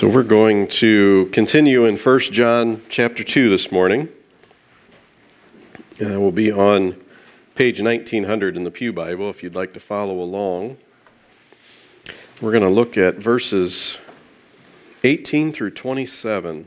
So we're going to continue in 1 John chapter 2 this morning. We'll be on page 1900 in the Pew Bible if you'd like to follow along. We're going to look at verses 18 through 27.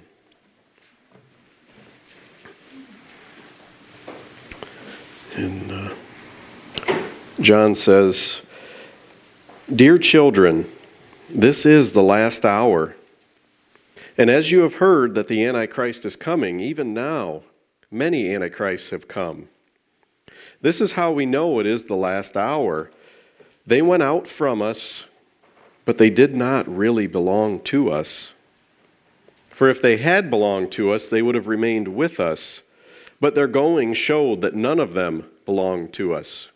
And John says, "Dear children, this is the last hour. And as you have heard that the Antichrist is coming, even now many Antichrists have come. This is how we know it is the last hour. They went out from us, but they did not really belong to us. For if they had belonged to us, they would have remained with us. But their going showed that none of them belonged to us.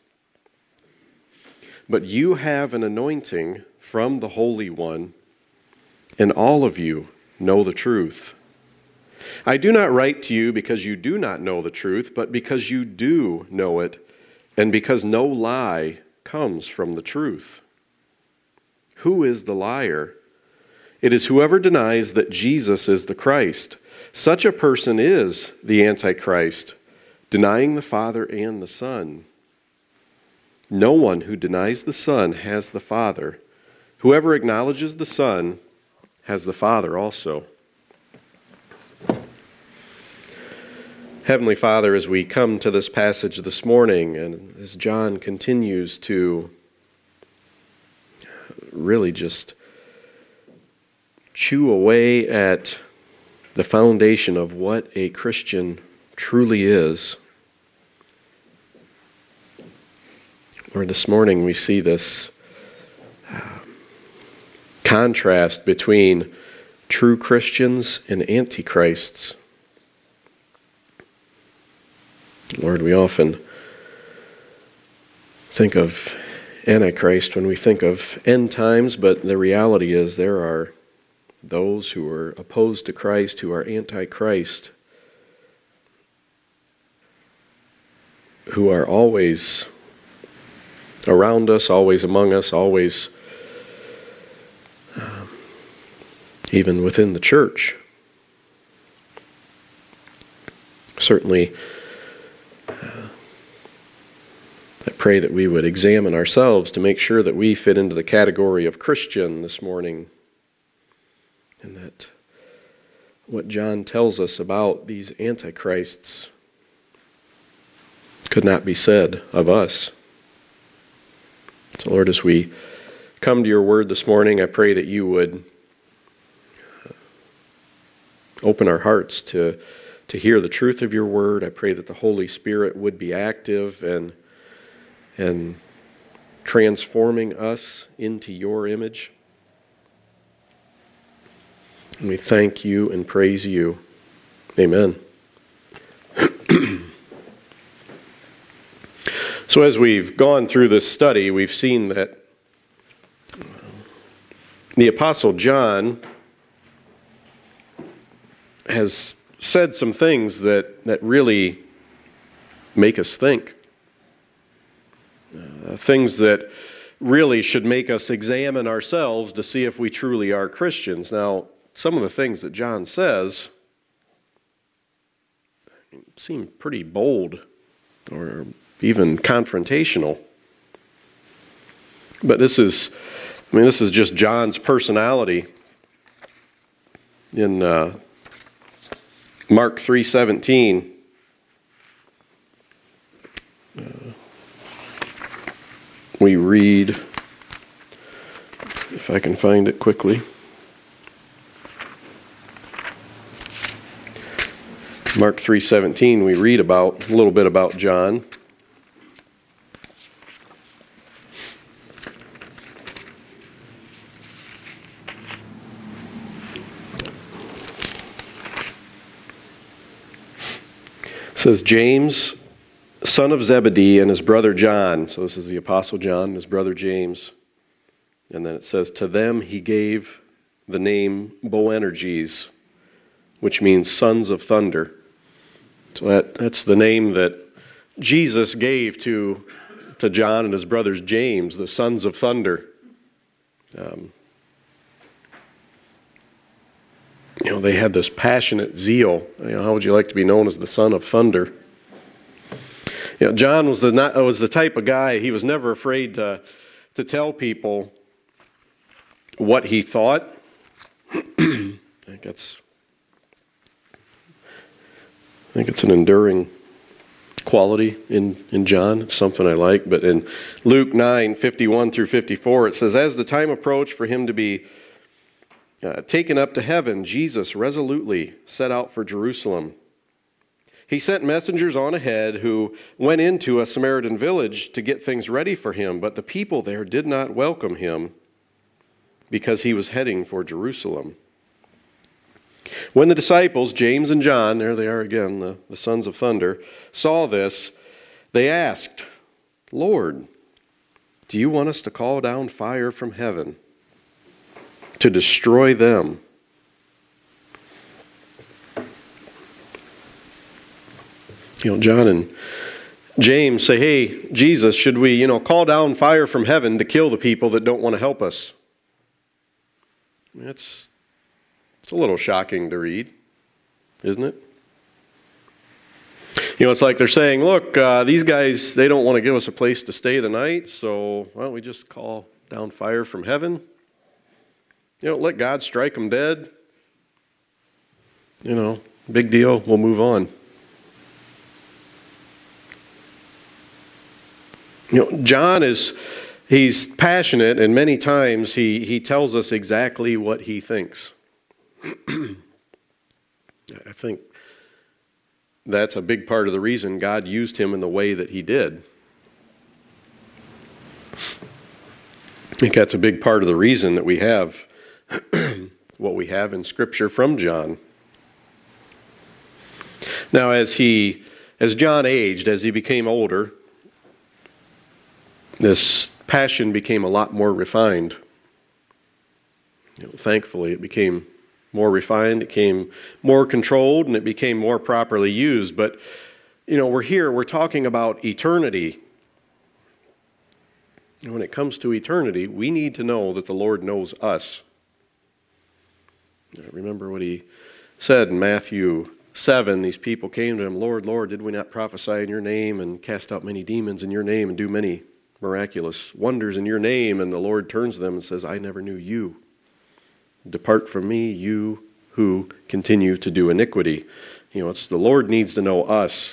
But you have an anointing from the Holy One, and all of you know the truth. I do not write to you because you do not know the truth, but because you do know it, and because no lie comes from the truth. Who is the liar? It is whoever denies that Jesus is the Christ. Such a person is the Antichrist, denying the Father and the Son. No one who denies the Son has the Father. Whoever acknowledges the Son has the Father also." Heavenly Father, as we come to this passage this morning, and as John continues to really just chew away at the foundation of what a Christian truly is, Lord, this morning we see this contrast between true Christians and antichrists. Lord, we often think of Antichrist when we think of end times, but the reality is there are those who are opposed to Christ, who are antichrist, who are always around us, always among us, always even within the church. Certainly, I pray that we would examine ourselves to make sure that we fit into the category of Christian this morning, and that what John tells us about these antichrists could not be said of us. So Lord, as we come to your word this morning, I pray that you would open our hearts to hear the truth of your word. I pray that the Holy Spirit would be active and transforming us into your image. And we thank you and praise you. Amen. So as we've gone through this study, we've seen that the Apostle John has said some things that really make us think. Things that really should make us examine ourselves to see if we truly are Christians. Now, some of the things that John says seem pretty bold or even confrontational. But this is just John's personality. In Mark 3:17, we read, if I can find it quickly, Mark 3:17, we read about a little bit about John. It says, James, son of Zebedee, and his brother John. So this is the Apostle John and his brother James. And then it says, to them he gave the name Boanerges, which means sons of thunder. So that's the name that Jesus gave to John and his brothers James, the sons of thunder. They had this passionate zeal. How would you like to be known as the son of thunder? John was the type of guy, he was never afraid to tell people what he thought. I think it's an enduring quality in John. It's something I like. But in Luke 9:51 through 54, it says, "As the time approached for him to be taken up to heaven, Jesus resolutely set out for Jerusalem. He sent messengers on ahead who went into a Samaritan village to get things ready for him, but the people there did not welcome him because he was heading for Jerusalem. When the disciples, James and John, there they are again, the sons of thunder, saw this, they asked, 'Lord, do you want us to call down fire from heaven to destroy them?' John and James say, 'Hey, Jesus, should we, call down fire from heaven to kill the people that don't want to help us?' It's a little shocking to read, isn't it? It's like they're saying, look, these guys, they don't want to give us a place to stay the night, so why don't we just call down fire from heaven? Let God strike them dead. Big deal, we'll move on. John he's passionate, and many times he tells us exactly what he thinks. I think that's a big part of the reason God used him in the way that he did. I think that's a big part of the reason that we have what we have in Scripture from John. Now, as John aged, as he became older, this passion became a lot more refined. Thankfully, it became more refined, it became more controlled, and it became more properly used. But, we're talking about eternity. When it comes to eternity, we need to know that the Lord knows us. Remember what he said in Matthew 7, these people came to him, "Lord, Lord, did we not prophesy in your name and cast out many demons in your name and do many miraculous wonders in your name?" And the Lord turns to them and says, "I never knew you. Depart from me, you who continue to do iniquity." It's the Lord needs to know us.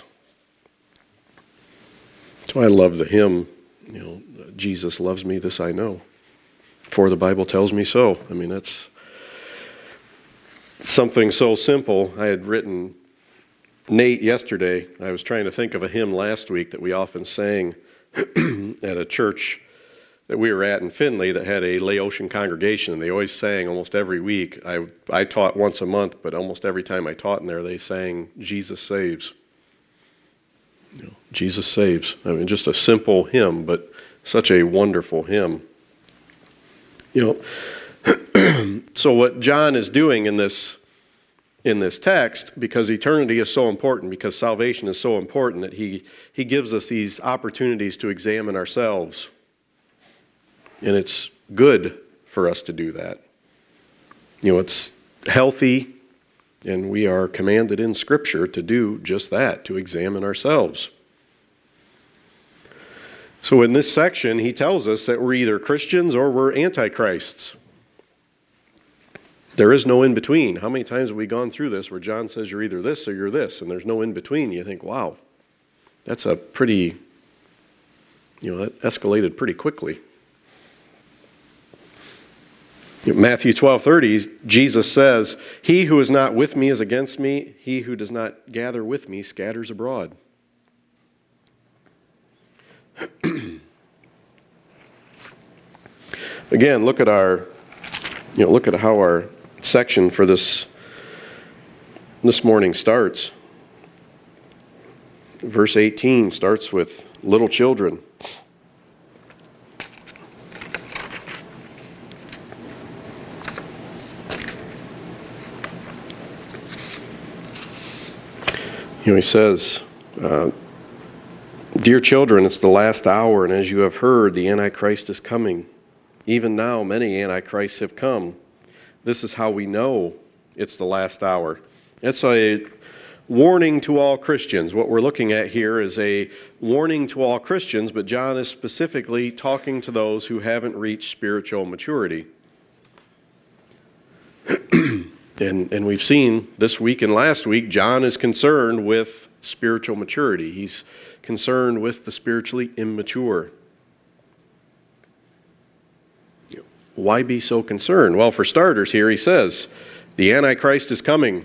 That's why I love the hymn, Jesus loves me, this I know, for the Bible tells me so. That's something so simple. I had written Nate yesterday. I was trying to think of a hymn last week that we often sang at a church that we were at in Findlay that had a Laotian congregation, and they always sang almost every week. I taught once a month, but almost every time I taught in there, they sang, "Jesus Saves." Jesus Saves. Just a simple hymn, but such a wonderful hymn. So what John is doing in this text, because eternity is so important, because salvation is so important, that he gives us these opportunities to examine ourselves. And it's good for us to do that. It's healthy, and we are commanded in Scripture to do just that, to examine ourselves. So in this section, he tells us that we're either Christians or we're antichrists. There is no in between. How many times have we gone through this where John says you're either this or you're this, and there's no in between? You think, wow, that's a pretty, that escalated pretty quickly. Matthew 12:30, Jesus says, "He who is not with me is against me. He who does not gather with me scatters abroad." Again, look at how our section for this morning starts. Verse 18 starts with little children. He says, "Dear children, it's the last hour, and as you have heard, the Antichrist is coming. Even now, many Antichrists have come. This is how we know It's the last hour. It's a warning to all Christians. What we're looking at here is a warning to all Christians, but John is specifically talking to those who haven't reached spiritual maturity. And we've seen this week and last week, John is concerned with spiritual maturity. He's concerned with the spiritually immature. Why be so concerned? Well, for starters here, he says, the Antichrist is coming.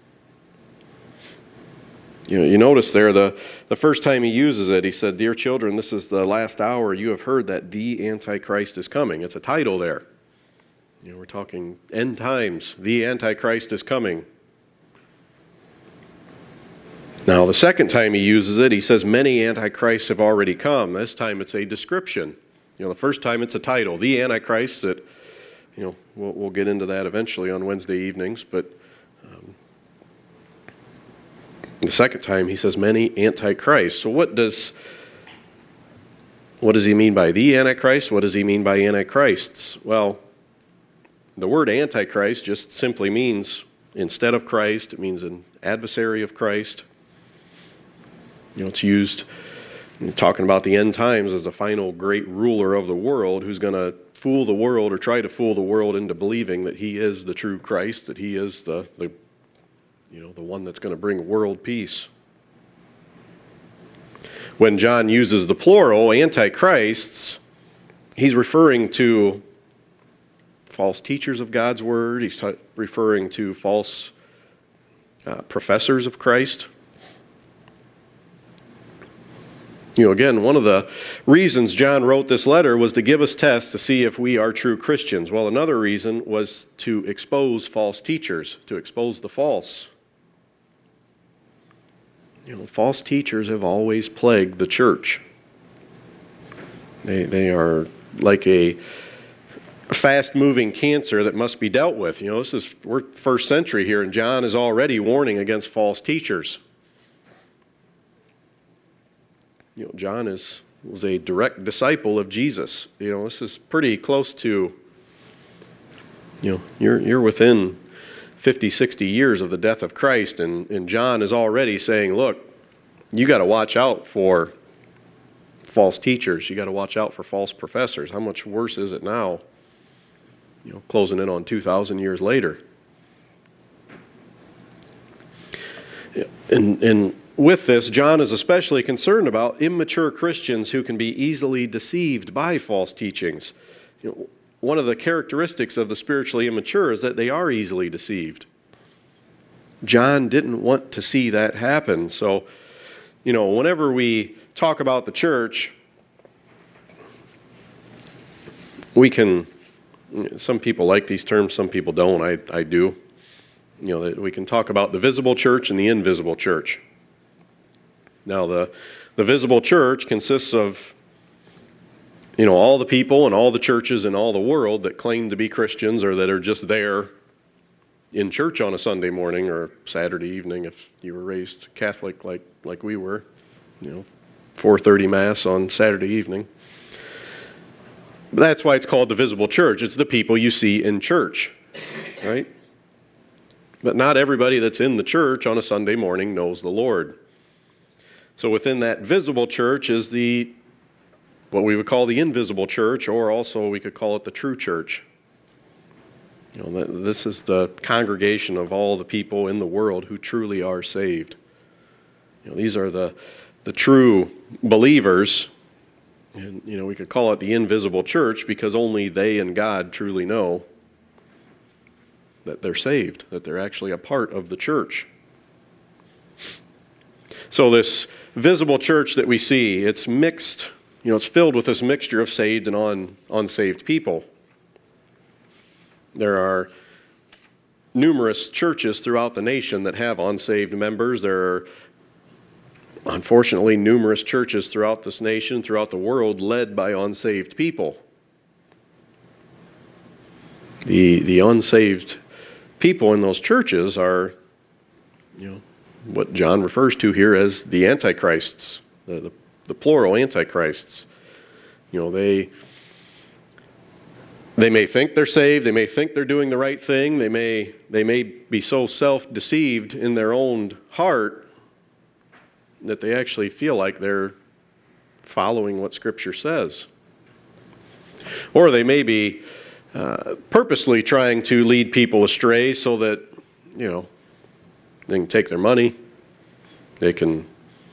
You notice there, the first time he uses it, he said, "Dear children, this is the last hour. You have heard that the Antichrist is coming." It's a title there. We're talking end times. The Antichrist is coming. Now, the second time he uses it, he says, "Many Antichrists have already come." This time it's a description. The first time it's a title. The Antichrist, that, we'll get into that eventually on Wednesday evenings, but the second time he says many Antichrists. So what does he mean by the Antichrist? What does he mean by Antichrists? Well, the word Antichrist just simply means instead of Christ. It means an adversary of Christ. It's used talking about the end times as the final great ruler of the world who's going to fool the world or try to fool the world into believing that he is the true Christ, that he is the one that's going to bring world peace. When John uses the plural, antichrists, he's referring to false teachers of God's word. He's referring to false professors of Christ. Again, one of the reasons John wrote this letter was to give us tests to see if we are true Christians. Well, another reason was to expose false teachers, to expose the false. False teachers have always plagued the church. They are like a fast-moving cancer that must be dealt with. We're first century here, and John is already warning against false teachers. John was a direct disciple of Jesus. This is pretty close to, you're within 50, 60 years of the death of Christ, and John is already saying, look, you got to watch out for false teachers. You got to watch out for false professors. How much worse is it now, closing in on 2,000 years later? And with this, John is especially concerned about immature Christians who can be easily deceived by false teachings. One of the characteristics of the spiritually immature is that they are easily deceived. John didn't want to see that happen. So, whenever we talk about the church, some people like these terms, some people don't. I do. We can talk about the visible church and the invisible church. Now, the visible church consists of, all the people and all the churches in all the world that claim to be Christians or that are just there in church on a Sunday morning or Saturday evening if you were raised Catholic like we were, 4:30 Mass on Saturday evening. But that's why it's called the visible church. It's the people you see in church, right? But not everybody that's in the church on a Sunday morning knows the Lord. So within that visible church is what we would call the invisible church, or also we could call it the true church. This is the congregation of all the people in the world who truly are saved. These are the true believers, and we could call it the invisible church because only they and God truly know that they're saved, that they're actually a part of the church. So this visible church that we see, it's mixed, it's filled with this mixture of saved and unsaved people. There are numerous churches throughout the nation that have unsaved members. There are, unfortunately, numerous churches throughout this nation, throughout the world, led by unsaved people. The unsaved people in those churches are, what John refers to here as the antichrists, the plural antichrists. They may think they're saved. They may think they're doing the right thing. They may be so self-deceived in their own heart that they actually feel like they're following what Scripture says. Or they may be purposely trying to lead people astray so that, they can take their money. They can,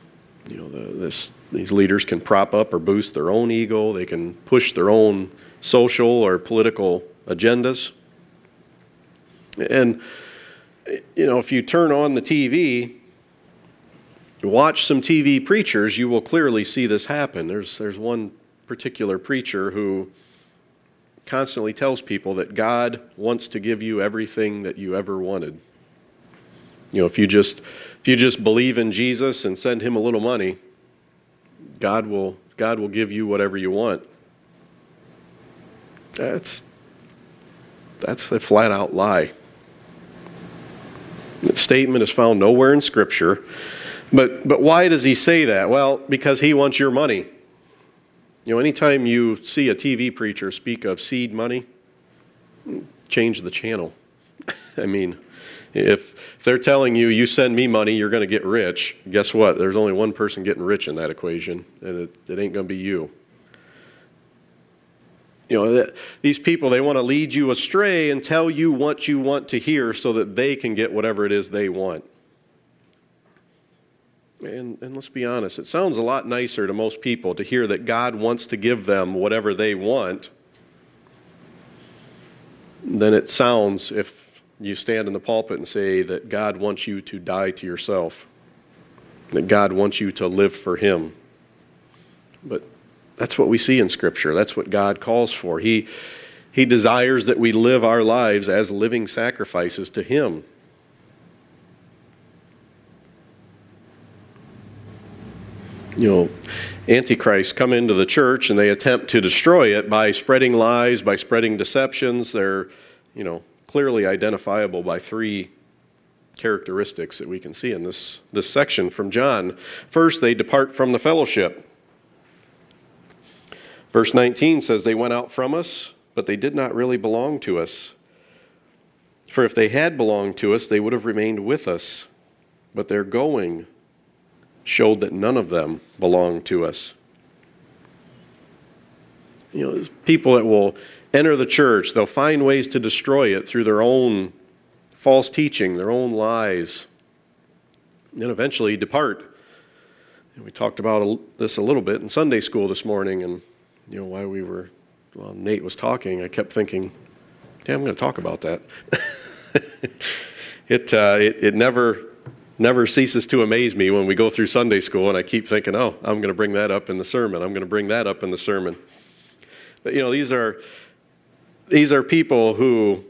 these leaders can prop up or boost their own ego. They can push their own social or political agendas. And, if you turn on the TV, watch some TV preachers, you will clearly see this happen. There's one particular preacher who constantly tells people that God wants to give you everything that you ever wanted. If you just believe in Jesus and send him a little money, God will give you whatever you want. That's a flat out lie. That statement is found nowhere in Scripture. But why does he say that? Well, because he wants your money. Anytime you see a TV preacher speak of seed money, change the channel. I mean, if they're telling you send me money, you're going to get rich, guess what? There's only one person getting rich in that equation, and it ain't going to be you. These people, they want to lead you astray and tell you what you want to hear so that they can get whatever it is they want. And let's be honest, it sounds a lot nicer to most people to hear that God wants to give them whatever they want than it sounds if you stand in the pulpit and say that God wants you to die to yourself, that God wants you to live for him. But that's what we see in Scripture. That's what God calls for. He desires that we live our lives as living sacrifices to him. Antichrists come into the church and they attempt to destroy it by spreading lies, by spreading deceptions. They're, clearly identifiable by three characteristics that we can see in this section from John. First, they depart from the fellowship. Verse 19 says, they went out from us, but they did not really belong to us. For if they had belonged to us, they would have remained with us. But their going showed that none of them belonged to us. There's people that will enter the church, they'll find ways to destroy it through their own false teaching, their own lies, and then eventually depart. And we talked about this a little bit in Sunday school this morning, and while Nate was talking, I kept thinking, yeah, I'm going to talk about that. It never ceases to amaze me when we go through Sunday school and I keep thinking, I'm going to bring that up in the sermon. I'm going to bring that up in the sermon. But these are people who,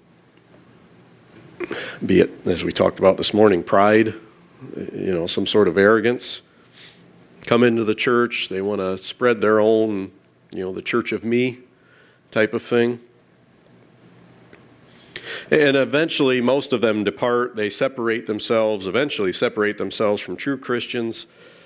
be it, as we talked about this morning, pride, some sort of arrogance, come into the church. They want to spread their own, the church of me type of thing. And eventually, most of them depart. They eventually separate themselves from true Christians,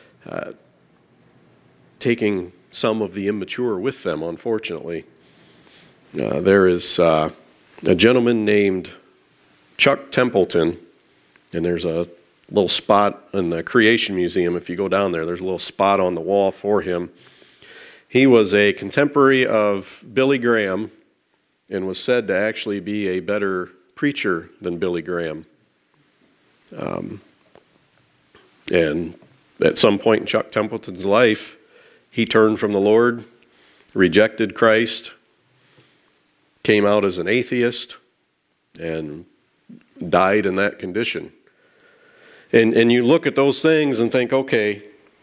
taking some of the immature with them, unfortunately. There is a gentleman named Chuck Templeton, and there's a little spot in the Creation Museum. If you go down there's a little spot on the wall for him. He was a contemporary of Billy Graham and was said to actually be a better preacher than Billy Graham. And at some point in Chuck Templeton's life, he turned from the Lord, rejected Christ, came out as an atheist, and died in that condition. And you look at those things and think, okay,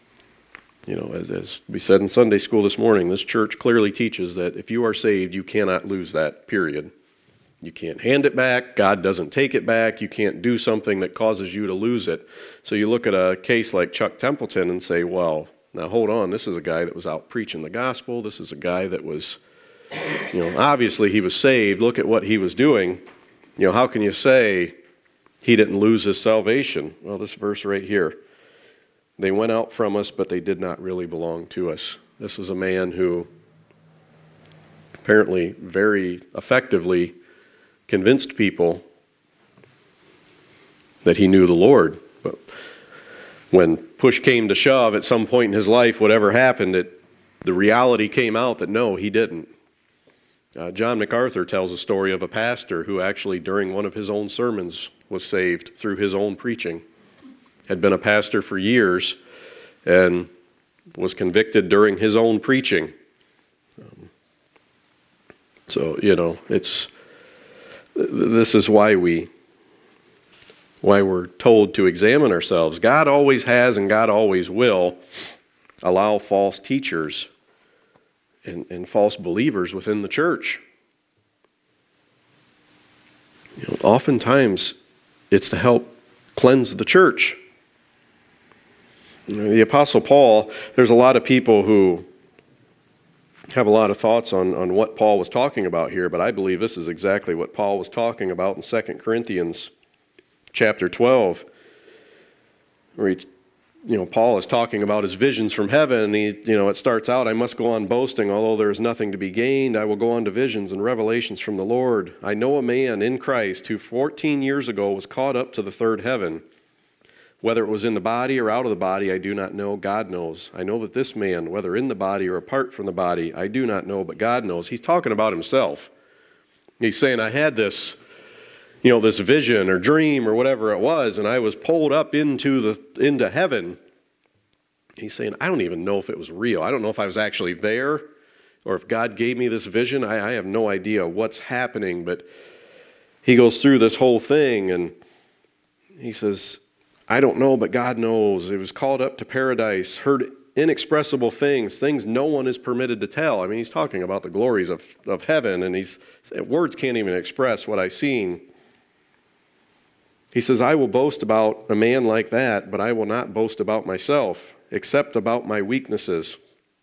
as we said in Sunday school this morning, this church clearly teaches that if you are saved, you cannot lose that, period. You can't hand it back. God doesn't take it back. You can't do something that causes you to lose it. So you look at a case like Chuck Templeton and say, well, now hold on, this is a guy that was out preaching the gospel. This is a guy that was, obviously he was saved. Look at what he was doing. How can you say he didn't lose his salvation? Well, this verse right here. They went out from us, but they did not really belong to us. This is a man who apparently very effectively convinced people that he knew the Lord. But when push came to shove at some point in his life, whatever happened, the reality came out that no, he didn't. John MacArthur tells a story of a pastor who actually during one of his own sermons was saved through his own preaching. Had been a pastor for years and was convicted during his own preaching. So, this is why we're told to examine ourselves. God always has and God always will allow false teachers and false believers within the church. Oftentimes it's to help cleanse the church. The Apostle Paul, there's a lot of people who have a lot of thoughts on what Paul was talking about here, but I believe this is exactly what Paul was talking about in 2 Corinthians chapter 12, where Paul is talking about his visions from heaven, and it starts out, I must go on boasting, although there is nothing to be gained. I will go on to visions and revelations from the Lord. I know a man in Christ who 14 years ago was caught up to the third heaven. Whether it was in the body or out of the body, I do not know. God knows. I know that this man, whether in the body or apart from the body, I do not know, but God knows. He's talking about himself. He's saying, I had this vision or dream or whatever it was, and I was pulled up into heaven. He's saying, I don't even know if it was real. I don't know if I was actually there or if God gave me this vision. I have no idea what's happening, but he goes through this whole thing, and he says, I don't know, but God knows. It was called up to paradise, heard inexpressible things no one is permitted to tell. I mean, he's talking about the glories of heaven, and words can't even express what I've seen. He says, I will boast about a man like that, but I will not boast about myself, except about my weaknesses.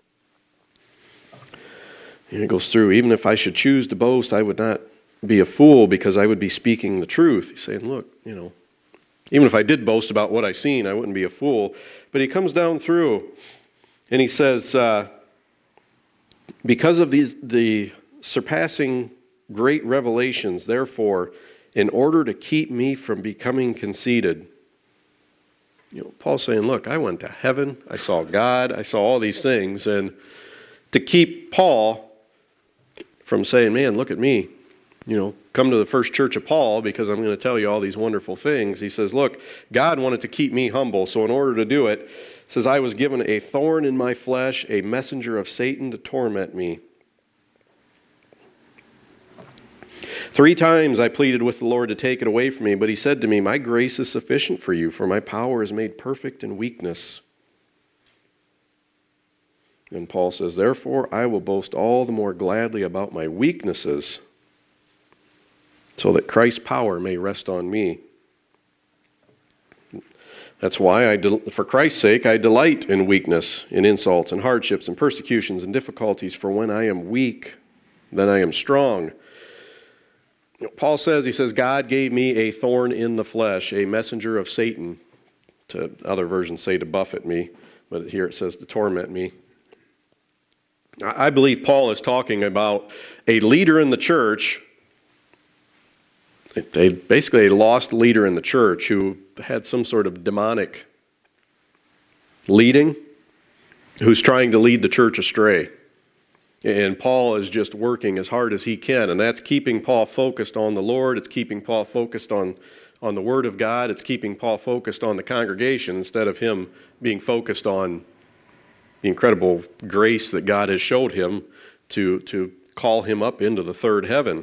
And it goes through, even if I should choose to boast, I would not be a fool because I would be speaking the truth. He's saying, look, even if I did boast about what I've seen, I wouldn't be a fool. But he comes down through and he says, because of the surpassing great revelations, therefore, in order to keep me from becoming conceited. Paul's saying, look, I went to heaven, I saw God, I saw all these things, and to keep Paul from saying, man, look at me, come to the first church of Paul because I'm going to tell you all these wonderful things. He says, look, God wanted to keep me humble, so in order to do it, he says, I was given a thorn in my flesh, a messenger of Satan to torment me. 3 times I pleaded with the Lord to take it away from me, but he said to me, my grace is sufficient for you, for my power is made perfect in weakness. And Paul says, therefore I will boast all the more gladly about my weaknesses, so that Christ's power may rest on me. That's why, for Christ's sake, I delight in weakness, in insults and hardships and persecutions and difficulties, for when I am weak, then I am strong. Paul says, he says, God gave me a thorn in the flesh, a messenger of Satan, to other versions say to buffet me, but here it says to torment me. I believe Paul is talking about a leader in the church, basically a lost leader in the church who had some sort of demonic leading, who's trying to lead the church astray. And Paul is just working as hard as he can, and that's keeping Paul focused on the Lord. It's keeping Paul focused on the Word of God. It's keeping Paul focused on the congregation instead of him being focused on the incredible grace that God has showed him to call him up into the third heaven.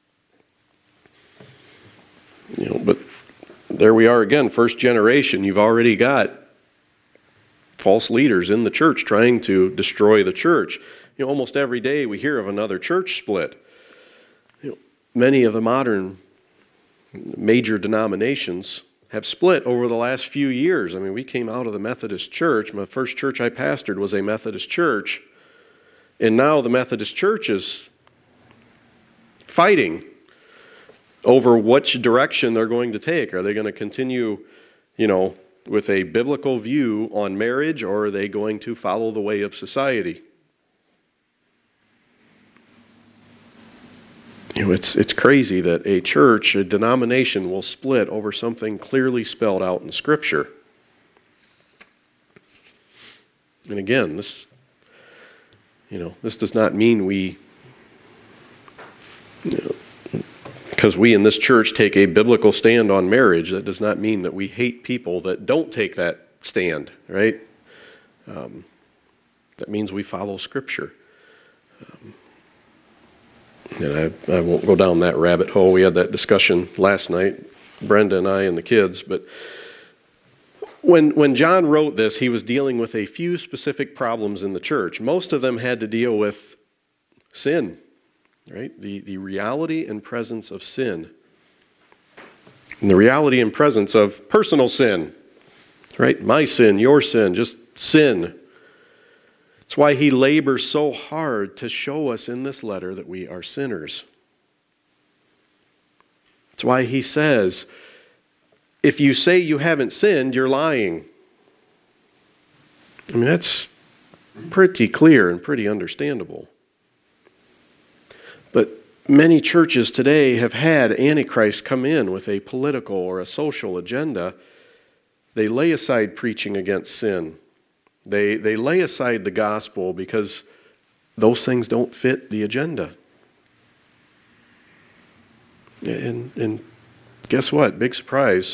But there we are again, first generation. You've already got false leaders in the church trying to destroy the church. Almost every day we hear of another church split. Many of the modern major denominations have split over the last few years. I mean, we came out of the Methodist Church. My first church I pastored was a Methodist church. And now the Methodist Church is fighting over which direction they're going to take. Are they going to continue, with a biblical view on marriage, or are they going to follow the way of society? It's crazy that a church, a denomination, will split over something clearly spelled out in Scripture. And again, this does not mean because we in this church take a biblical stand on marriage, that does not mean that we hate people that don't take that stand, right? That means we follow Scripture. And I won't go down that rabbit hole. We had that discussion last night, Brenda and I and the kids. But when John wrote this, he was dealing with a few specific problems in the church. Most of them had to deal with sin, right? The reality and presence of sin. And the reality and presence of personal sin, right? My sin, your sin, just sin. It's why he labors so hard to show us in this letter that we are sinners. It's why he says, if you say you haven't sinned, you're lying. I mean, that's pretty clear and pretty understandable. But many churches today have had Antichrist come in with a political or a social agenda. They lay aside preaching against sin. They lay aside the gospel because those things don't fit the agenda. And guess what? Big surprise.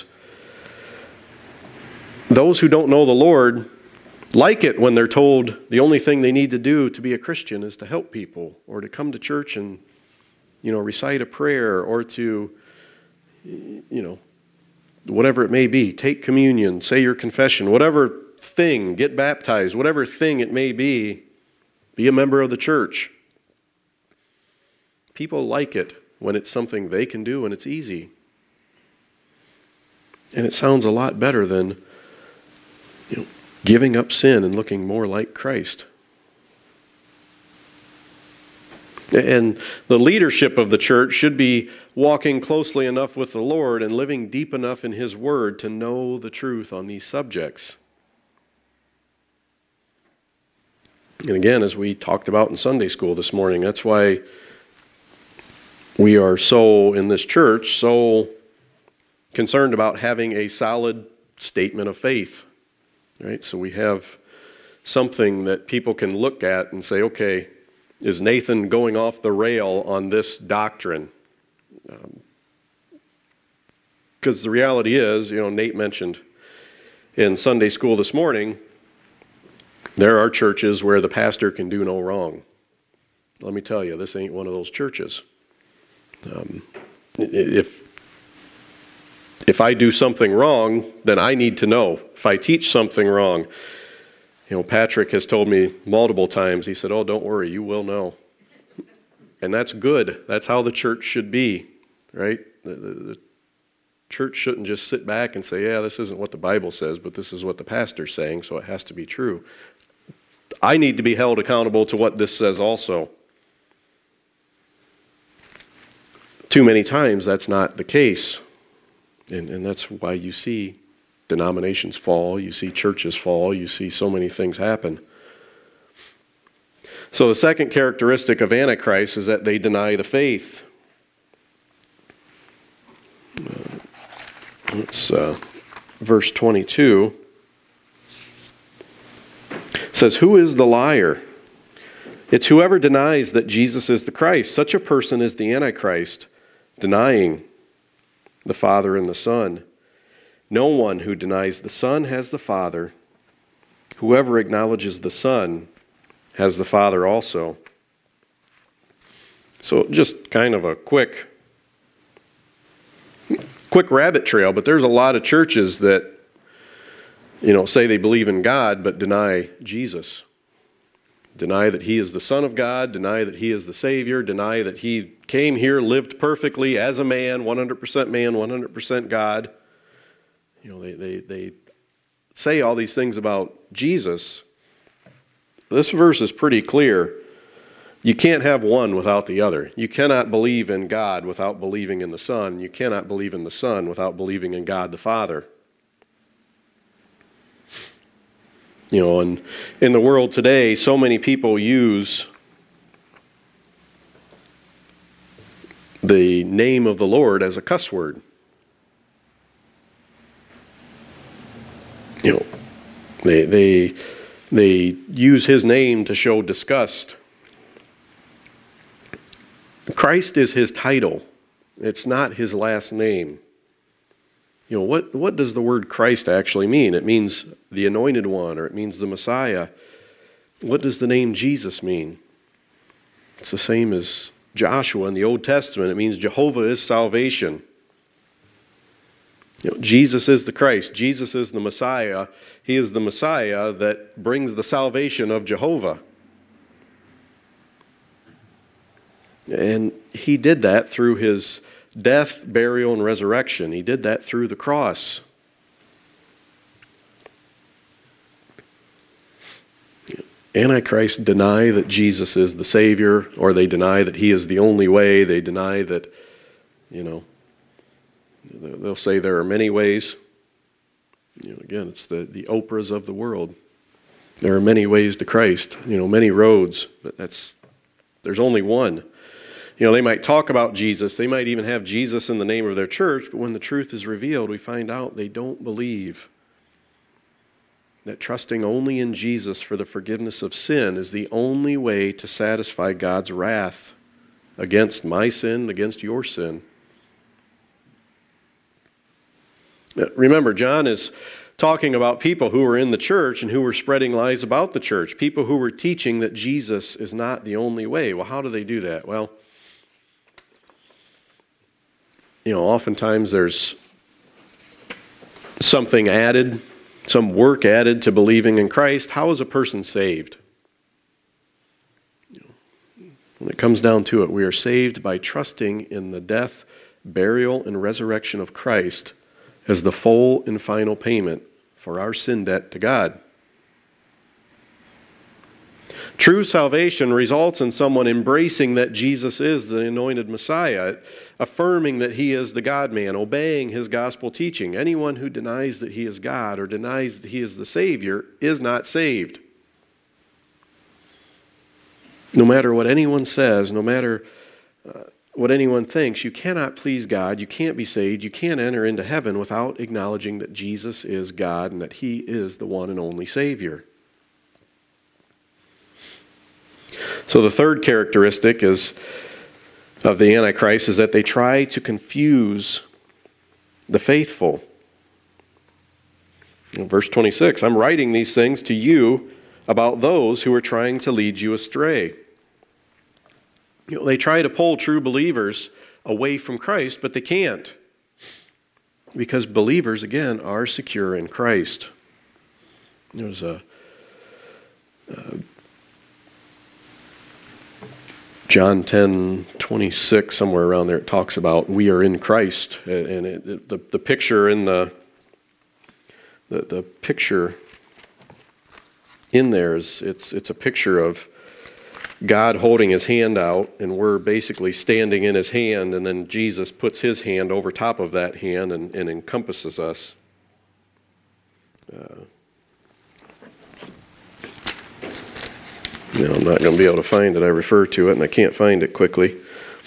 Those who don't know the Lord like it when they're told the only thing they need to do to be a Christian is to help people or to come to church and, recite a prayer or to, whatever it may be, take communion, say your confession, whatever thing, get baptized, whatever thing it may be a member of the church. People like it when it's something they can do and it's easy. And it sounds a lot better than giving up sin and looking more like Christ. And the leadership of the church should be walking closely enough with the Lord and living deep enough in His Word to know the truth on these subjects. And again, as we talked about in Sunday school this morning, that's why we are in this church, so concerned about having a solid statement of faith. Right? So we have something that people can look at and say, okay, is Nathan going off the rail on this doctrine? Because the reality is, Nate mentioned in Sunday school this morning, there are churches where the pastor can do no wrong. Let me tell you, this ain't one of those churches. If I do something wrong, then I need to know. If I teach something wrong, Patrick has told me multiple times, he said, oh, don't worry, you will know. And that's good. That's how the church should be, right? The church shouldn't just sit back and say, yeah, this isn't what the Bible says, but this is what the pastor's saying, so it has to be true. I need to be held accountable to what this says also. Too many times that's not the case. And that's why you see denominations fall, you see churches fall, you see so many things happen. So the second characteristic of Antichrist is that they deny the faith. It's verse 22. It says, who is the liar? It's whoever denies that Jesus is the Christ. Such a person is the Antichrist, denying the Father and the Son. No one who denies the Son has the Father. Whoever acknowledges the Son has the Father also. So just kind of a quick rabbit trail, but there's a lot of churches that, say they believe in God, but deny Jesus. Deny that He is the Son of God, deny that He is the Savior, deny that He came here, lived perfectly as a man, 100% man, 100% God. They say all these things about Jesus. This verse is pretty clear. You can't have one without the other. You cannot believe in God without believing in the Son. You cannot believe in the Son without believing in God the Father. And in the world today, so many people use the name of the Lord as a cuss word. You know, they use his name to show disgust. Christ is his title. It's not his last name. You know, what does the word Christ actually mean? It means the anointed one, or it means the Messiah. What does the name Jesus mean? It's the same as Joshua in the Old Testament. It means Jehovah is salvation. You know, Jesus is the Christ. Jesus is the Messiah. He is the Messiah that brings the salvation of Jehovah. And he did that through his death, burial, and resurrection. He did that through the cross. Antichrists deny that Jesus is the Savior, or they deny that he is the only way. They deny that, you know, they'll say there are many ways. You know, again, it's the Oprahs of the world. There are many ways to Christ, you know, many roads, but there's only one. You know, they might talk about Jesus. They might even have Jesus in the name of their church, but when the truth is revealed, we find out they don't believe that trusting only in Jesus for the forgiveness of sin is the only way to satisfy God's wrath against my sin, against your sin. Remember, John is talking about people who were in the church and who were spreading lies about the church, people who were teaching that Jesus is not the only way. Well, how do they do that? Well, you know, oftentimes there's something added, some work added to believing in Christ. How is a person saved? You know, when it comes down to it, we are saved by trusting in the death, burial, and resurrection of Christ as the full and final payment for our sin debt to God. True salvation results in someone embracing that Jesus is the anointed Messiah, affirming that he is the God-man, obeying his gospel teaching. Anyone who denies that he is God or denies that he is the Savior is not saved. No matter what anyone says, no matter what anyone thinks, you cannot please God, you can't be saved, you can't enter into heaven without acknowledging that Jesus is God and that he is the one and only Savior. So the third characteristic of the Antichrist is that they try to confuse the faithful. In verse 26, I'm writing these things to you about those who are trying to lead you astray. You know, they try to pull true believers away from Christ, but they can't. Because believers, again, are secure in Christ. There's a John 10:26, somewhere around there, it talks about we are in Christ. And the picture in the picture in there is it's a picture of God holding his hand out, and we're basically standing in his hand, and then Jesus puts his hand over top of that hand and encompasses us. I'm not going to be able to find it. I refer to it, and I can't find it quickly.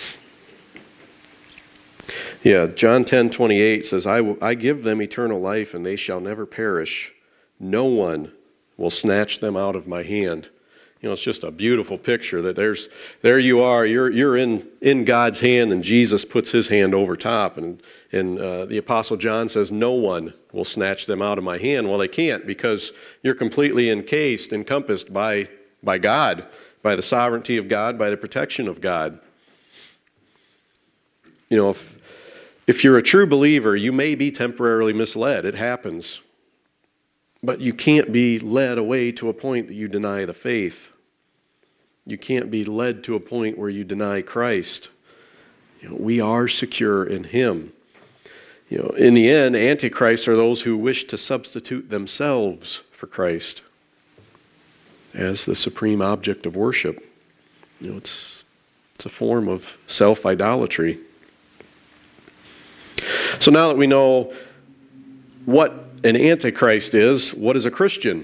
Yeah, John 10:28 says, I give them eternal life, and they shall never perish. No one will snatch them out of my hand. You know, it's just a beautiful picture that there you are, you're in God's hand, and Jesus puts his hand over top, and the Apostle John says, no one will snatch them out of my hand. Well, they can't, because you're completely encompassed by God, by the sovereignty of God, by the protection of God. You know, if you're a true believer, you may be temporarily misled. It happens. But you can't be led away to a point that you deny the faith. You can't be led to a point where you deny Christ. You know, we are secure in him. You know, in the end, antichrists are those who wish to substitute themselves for Christ as the supreme object of worship. You know, it's a form of self-idolatry. So now that we know what an antichrist is, what is a Christian?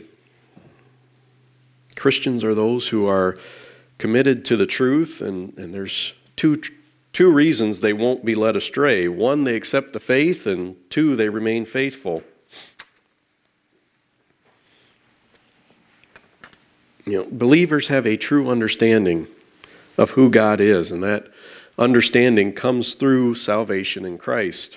Christians are those who are committed to the truth, and there's two two reasons they won't be led astray. One, they accept the faith, and two, they remain faithful. Believers have a true understanding of who God is, and that understanding comes through salvation in Christ.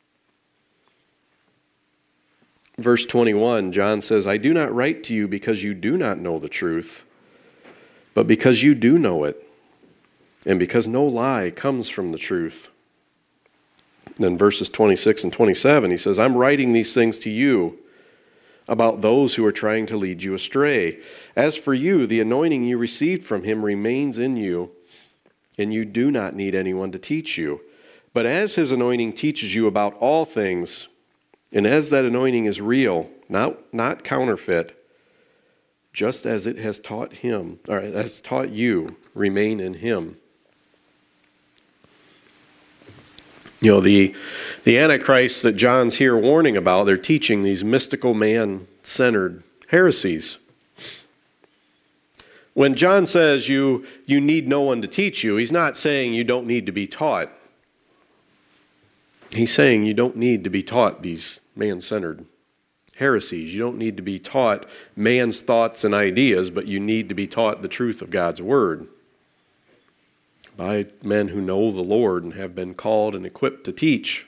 Verse 21, John says, I do not write to you because you do not know the truth, but because you do know it, and because no lie comes from the truth. Then verses 26 and 27, he says, I'm writing these things to you about those who are trying to lead you astray. As for you, the anointing you received from him remains in you, and you do not need anyone to teach you. But as his anointing teaches you about all things, and as that anointing is real, not counterfeit, just as it has taught him, or has taught you, remain in him. The Antichrist that John's here warning about, they're teaching these mystical man-centered heresies. When John says you need no one to teach you, he's not saying you don't need to be taught. He's saying you don't need to be taught these man-centered heresies. You don't need to be taught man's thoughts and ideas, but you need to be taught the truth of God's Word by men who know the Lord and have been called and equipped to teach.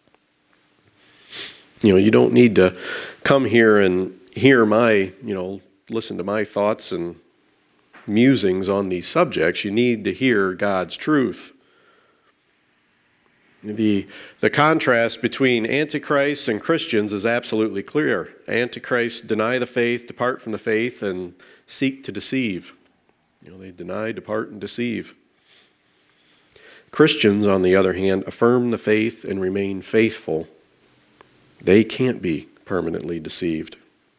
You don't need to come here and hear listen to my thoughts and musings on these subjects. You need to hear God's truth. The contrast between Antichrists and Christians is absolutely clear. Antichrists deny the faith, depart from the faith, and seek to deceive. They deny, depart, and deceive. Christians, on the other hand, affirm the faith and remain faithful. They can't be permanently deceived.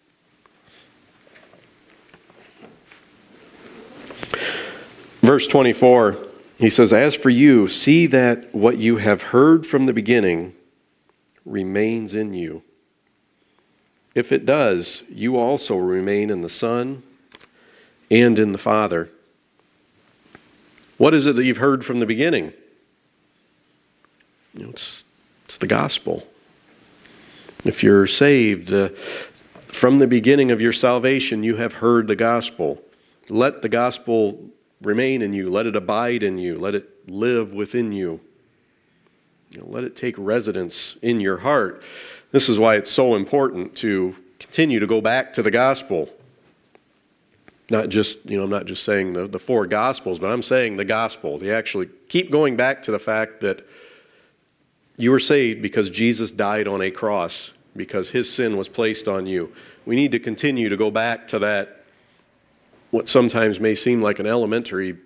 Verse 24, he says, As for you, see that what you have heard from the beginning remains in you. If it does, you also remain in the Son and in the Father. What is it that you've heard from the beginning? It's the gospel. If you're saved, from the beginning of your salvation, you have heard the gospel. Let the gospel remain in you. Let it abide in you. Let it live within you. Let it take residence in your heart. This is why it's so important to continue to go back to the gospel. Not just, I'm not just saying the four gospels, but I'm saying the gospel. They actually keep going back to the fact that you were saved because Jesus died on a cross, because his sin was placed on you. We need to continue to go back to that, what sometimes may seem like an elementary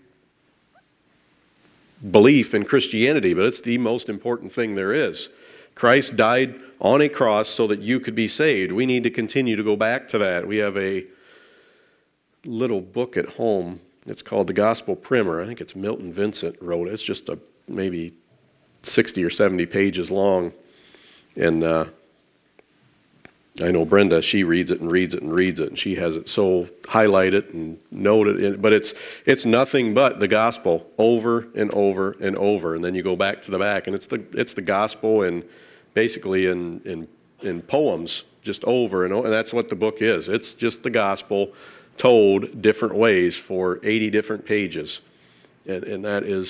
belief in Christianity, but it's the most important thing there is. Christ died on a cross so that you could be saved. We need to continue to go back to that. We have a little book at home. It's called the Gospel Primer. I think it's Milton Vincent wrote it. It's just maybe 60 or 70 pages long. And I know Brenda, she reads it, and she has it so highlighted and noted. But it's nothing but the gospel over and over and over. And then you go back to the back, and it's the gospel and basically in poems, just over and over. And that's what the book is. It's just the gospel told different ways for 80 different pages. And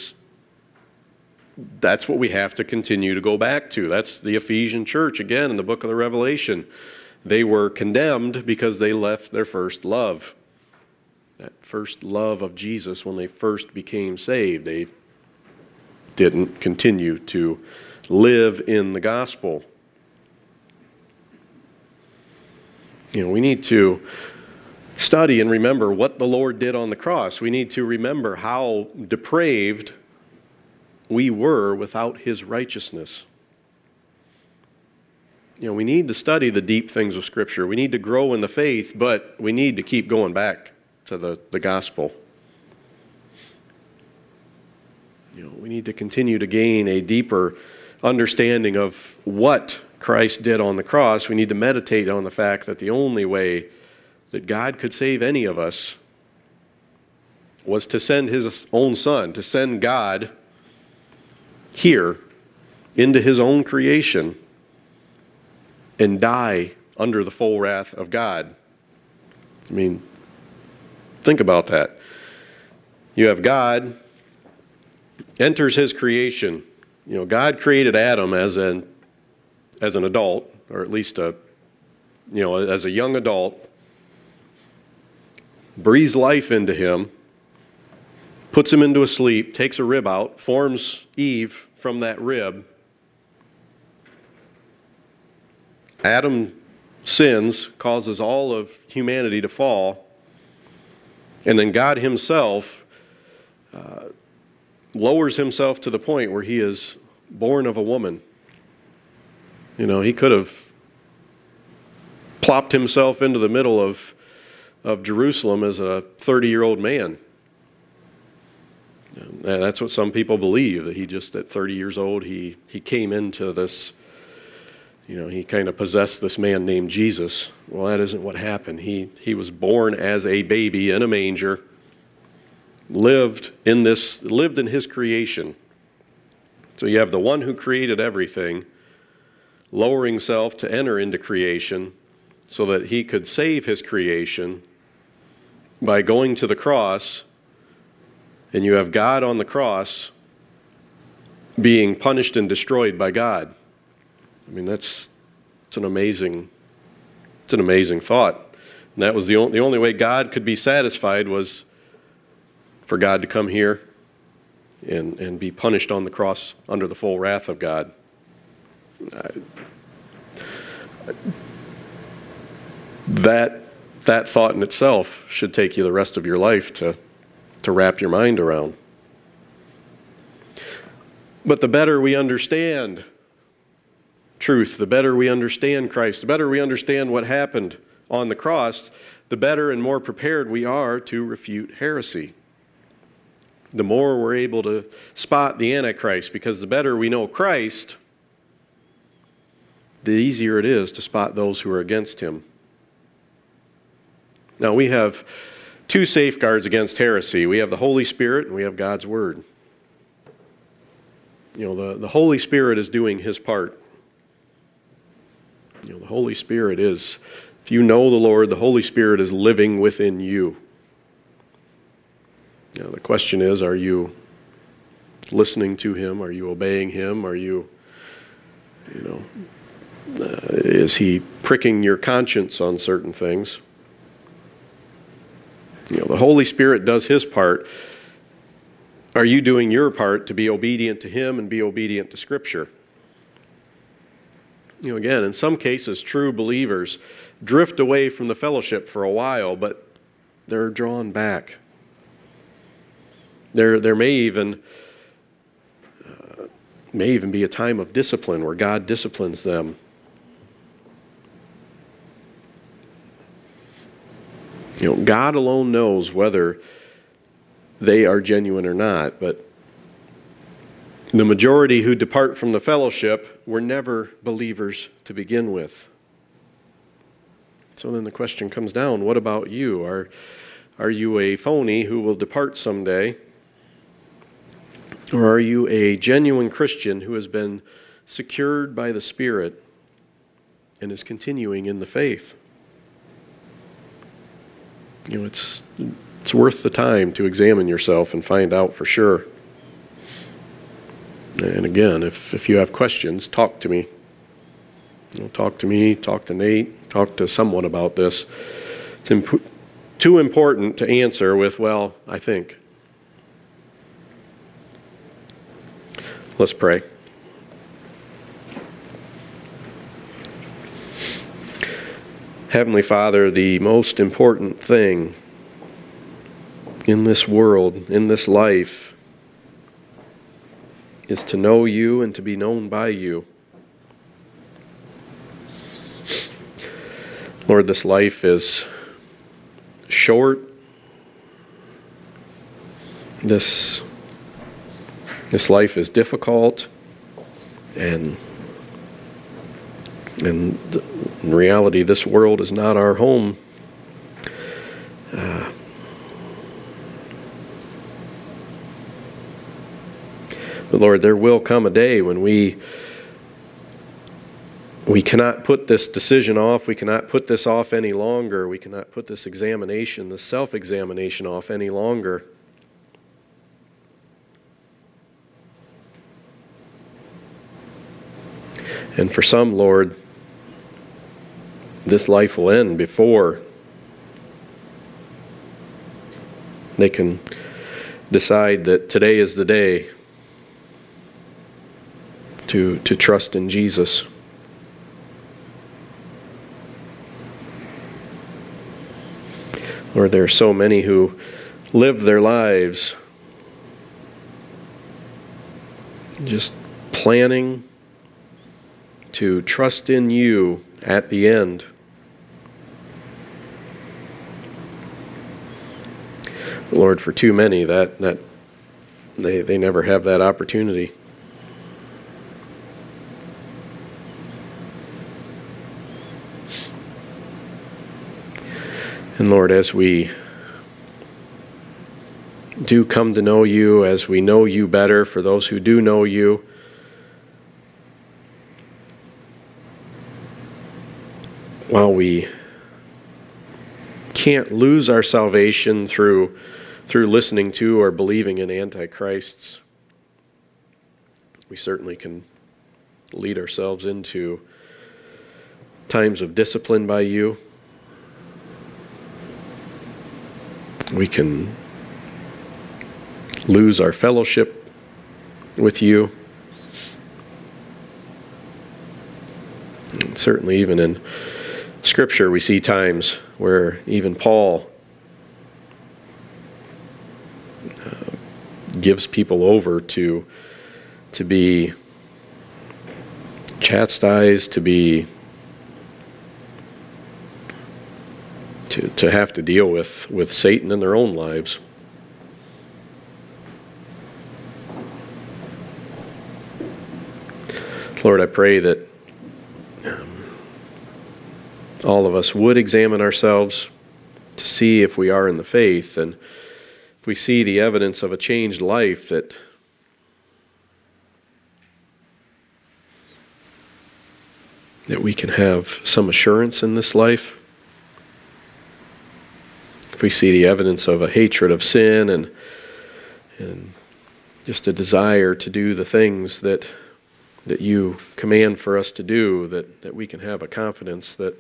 that's what we have to continue to go back to. That's the Ephesian church, again, in the book of the Revelation. They were condemned because they left their first love. That first love of Jesus when they first became saved. They didn't continue to live in the gospel. We need to study and remember what the Lord did on the cross. We need to remember how depraved we were without his righteousness. We need to study the deep things of Scripture. We need to grow in the faith, but we need to keep going back to the gospel. We need to continue to gain a deeper understanding of what Christ did on the cross. We need to meditate on the fact that the only way that God could save any of us was to send his own Son, to send God here into his own creation and die under the full wrath of God. I mean, think about that. You have God enters his creation. God created Adam as an adult, or at least as a young adult, breathes life into him, puts him into a sleep, takes a rib out, forms Eve from that rib. Adam sins, causes all of humanity to fall, and then God himself lowers himself to the point where he is born of a woman. He could have plopped himself into the middle of Jerusalem as a 30-year-old man. And that's what some people believe, that he just at 30 years old, he came into this, he kind of possessed this man named Jesus. Well, that isn't what happened. He was born as a baby in a manger, lived in his creation. So you have the one who created everything lowering himself to enter into creation so that he could save his creation by going to the cross, and you have God on the cross being punished and destroyed by God. I mean, it's an amazing thought. And that was the only way God could be satisfied was for God to come here and be punished on the cross under the full wrath of God. That thought in itself should take you the rest of your life to wrap your mind around. But the better we understand truth, the better we understand Christ, the better we understand what happened on the cross, the better and more prepared we are to refute heresy. The more we're able to spot the Antichrist, because the better we know Christ, the easier it is to spot those who are against him. Now, we have two safeguards against heresy. We have the Holy Spirit and we have God's Word. The Holy Spirit is doing his part. The Holy Spirit is, if you know the Lord, the Holy Spirit is living within you. The question is, are you listening to him? Are you obeying him? Are you, is he pricking your conscience on certain things? The Holy Spirit does his part. Are you doing your part to be obedient to him and be obedient to Scripture? Again, in some cases, true believers drift away from the fellowship for a while, but they're drawn back. There may even be a time of discipline where God disciplines them. God alone knows whether they are genuine or not, but the majority who depart from the fellowship were never believers to begin with. So then the question comes down, what about you? Are you a phony who will depart someday? Or are you a genuine Christian who has been secured by the Spirit and is continuing in the faith? It's worth the time to examine yourself and find out for sure. And again, if you have questions, talk to me. Talk to me, talk to Nate, talk to someone about this. It's too important to answer with, well, I think. Let's pray. Heavenly Father, the most important thing in this world, in this life, is to know you and to be known by you. Lord, this life is short. This life is difficult, and in reality, this world is not our home. But But Lord, there will come a day when we cannot put this decision off. We cannot put this off any longer. We cannot put this examination, this self-examination off any longer. And for some, Lord, this life will end before they can decide that today is the day to trust in Jesus. Lord, there are so many who live their lives just planning to trust in you at the end. Lord, for too many, that they never have that opportunity. And Lord, as we do come to know you, as we know you better, for those who do know you, while we can't lose our salvation through listening to or believing in antichrists, we certainly can lead ourselves into times of discipline by you. We can lose our fellowship with you. And certainly even in Scripture we see times where even Paul gives people over to be chastised, to have to deal with Satan in their own lives. Lord, I pray that all of us would examine ourselves to see if we are in the faith, and if we see the evidence of a changed life, that we can have some assurance in this life. If we see the evidence of a hatred of sin and just a desire to do the things that you command for us to do, that we can have a confidence that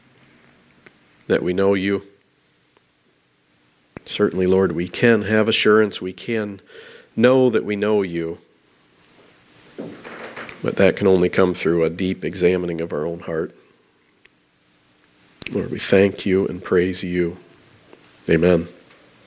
we know you. Certainly, Lord, we can have assurance. We can know that we know you. But that can only come through a deep examining of our own heart. Lord, we thank you and praise you. Amen.